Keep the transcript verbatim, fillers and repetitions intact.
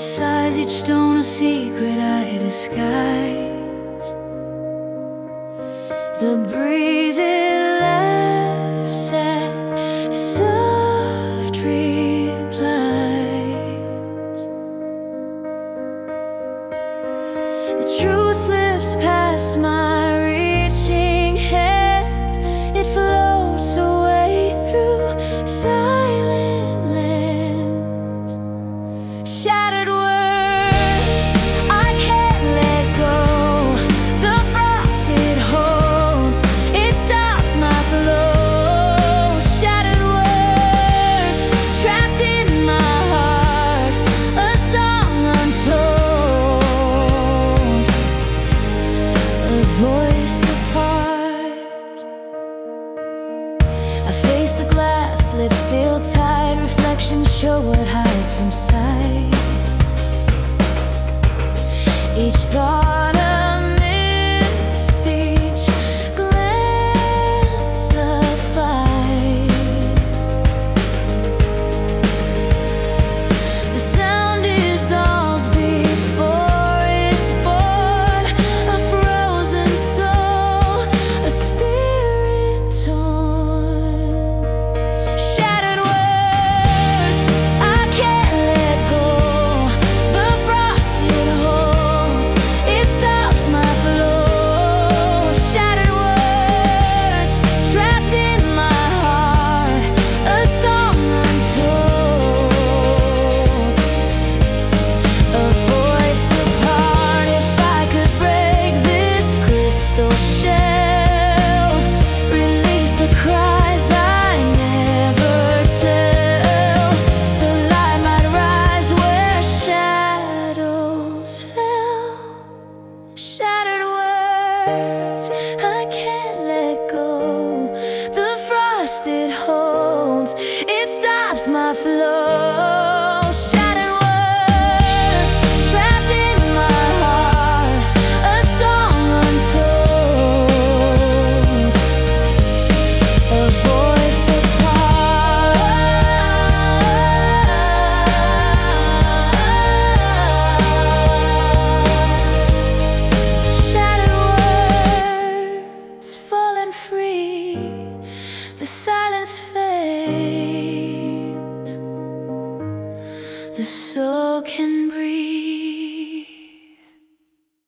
Sighs, each stone a secret I disguise. The breeze it laughs at soft replies. The truth slips past my reaching hands. It floats away through silent lands. Shattered words I can't let go. The frost it holds, it stops my flow. Shattered words trapped in my heart, a song untold, a voice apart. I face the glass, lips sealed tight. Reflections show what hides from sight. Each thought a mist, each glance a fight. The sound dissolves before it's born, a frozen soul, a spirit torn. Shattered words I can't let go. The frost it holds, it stops my flow. Shattered words trapped in my heart, a song untold, a voice apart. If I could break this crystal shell, release the cries I never tell, the light might rise where shadows fell. Shattered words I can't let go. The frost it holds, it stops my flow. Shattered words trapped in my heart, a song untold, a voice apart. Shattered words falling free, the silence fades, the soul can